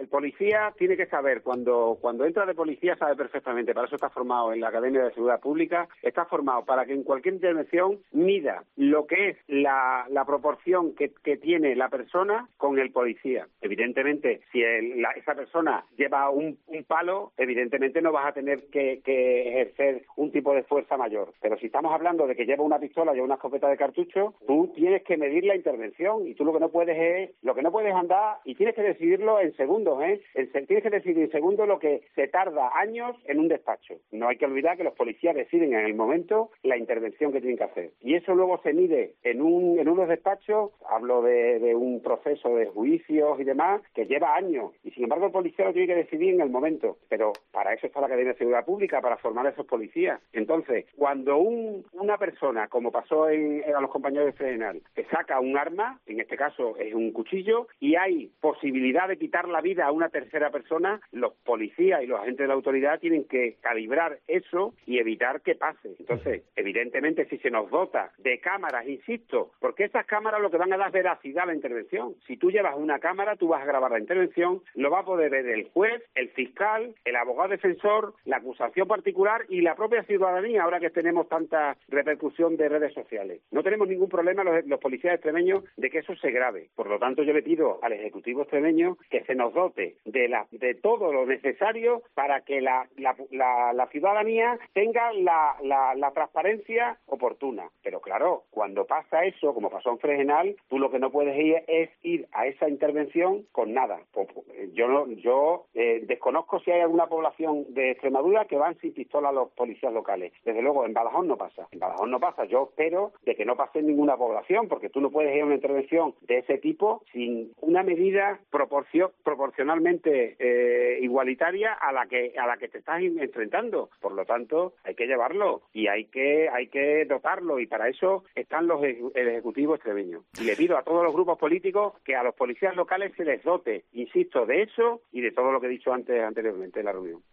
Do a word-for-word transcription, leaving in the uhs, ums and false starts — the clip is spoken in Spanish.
el policía tiene que saber, cuando cuando entra de policía sabe perfectamente, para eso está formado en la Academia de Seguridad Pública, está formado para que en cualquier intervención mida lo que es la, la proporción que, que tiene la persona con el policía. Evidentemente, si el, la, esa persona lleva un, un palo, evidentemente no vas a tener que, que ejercer un tipo de fuerza mayor. Pero si estamos hablando de que lleva una pistola y una escopeta de cartucho, tú tienes que medir la intervención y tú lo que no puedes es, lo que no puedes andar, y tienes que decidirlo en segundos, ¿eh? En, tienes que decidir en segundos lo que se tarda años en un despacho. No hay que olvidar que los policías deciden en el momento la intervención que tienen que hacer. Y eso luego se mide en un en unos despachos, hablo de, de un proceso de juicios y demás, que lleva años. Y sin embargo el policía lo tiene que decidir en el momento. Pero para eso está la Academia de Seguridad Pública, para formar a esos policías. Entonces, cuando un, una persona, como pasó en, a los compañeros de Fregenal, que saca un arma, en este caso es un cuchillo, y hay posibilidad de quitar la vida a una tercera persona, los policías y los agentes de la autoridad tienen que calibrar eso y evitar que pase. Entonces, evidentemente, si se nos dota de cámaras, insisto, porque esas cámaras lo que van a dar veracidad a la intervención. Si tú llevas una cámara, tú vas a grabar la intervención, lo va a poder ver el juez, el fiscal, el abogado defensor, la acusación particular y la propia ciudadanía, ahora que tenemos tanta repercusión de redes sociales. No tenemos ningún problema los, los policías extremeños de que eso se grabe. Por lo tanto, yo le pido al Ejecutivo extremeño que se nos dote de, la, de todo lo necesario para que la, la, la, la ciudadanía tenga la, la, la transparencia oportuna. Pero claro, cuando pasa eso, como pasó en Fregenal, tú lo que no puedes ir es ir a esa intervención con nada. Yo no, yo eh, desconozco si hay alguna población de Extremadura que van sin pistola a los policías locales. Desde luego, en Badajoz no pasa. En Badajoz no pasa. Yo espero de que no pase en ninguna población, porque tú no puedes ir a una intervención de ese tipo sin una medida proporcio, proporcionalmente eh, igualitaria a la que a la que te estás enfrentando. Por lo tanto, hay que llevarlo y hay que hay que dotarlo, y para eso están los el Ejecutivo extremeño. Y le pido a todos los grupos políticos que a los policías locales se les dote, insisto, de eso y de todo lo que he dicho antes anteriormente en la reunión.